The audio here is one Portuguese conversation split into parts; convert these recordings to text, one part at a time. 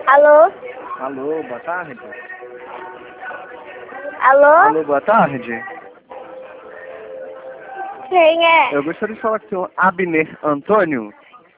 Alô? Alô, boa tarde. Alô? Alô, boa tarde. Quem é? Eu gostaria de falar com o senhor Abner Antônio.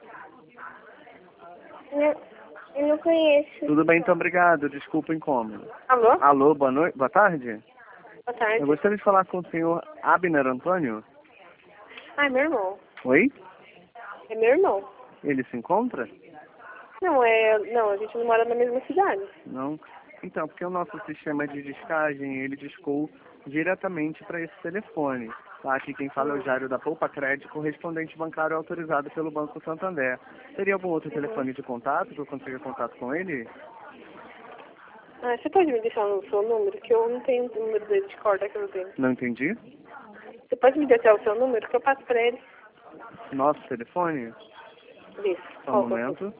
Eu não conheço. Tudo bem, então obrigado. Desculpa o incômodo. Alô? Alô, boa noite. Boa tarde. Boa tarde. Eu gostaria de falar com o senhor Abner Antônio. Ah, é meu irmão. Oi? É meu irmão. Ele se encontra? Não, a gente não mora na mesma cidade. Não. Então, porque o nosso sistema de discagem, ele discou diretamente para esse telefone. Tá? Aqui quem fala é o Jairo da Poupa Crédito, correspondente bancário autorizado pelo Banco Santander. Teria algum outro telefone de contato que eu consiga contato com ele? Ah, você pode me deixar o seu número? Que eu não tenho o número dele de corda que eu tenho. Não entendi. Você pode me deixar o seu número que eu passo pra ele? Nosso telefone? Isso. Só um momento.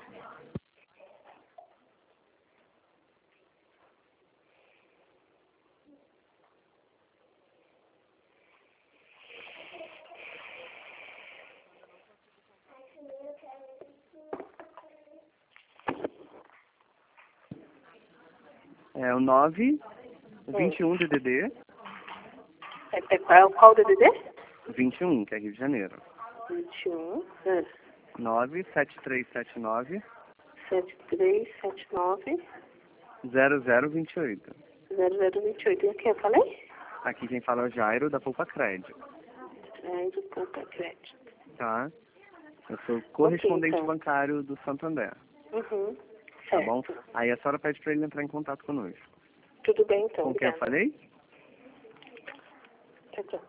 É o 921 DDD Qual o DDD? 21, que é Rio de Janeiro. 21. 97379 7379 0028. 0028. E aqui eu falei? Aqui quem fala é o Jairo da Poupa Crédito. Crédito, Poupa Crédito. Tá? Eu sou correspondente então. bancário do Santander. Uhum. Tá Certo. bom? Aí a senhora pede para ele entrar em contato conosco. Tudo bem, então. Com quem eu Obrigada. falei? Tchau, tchau.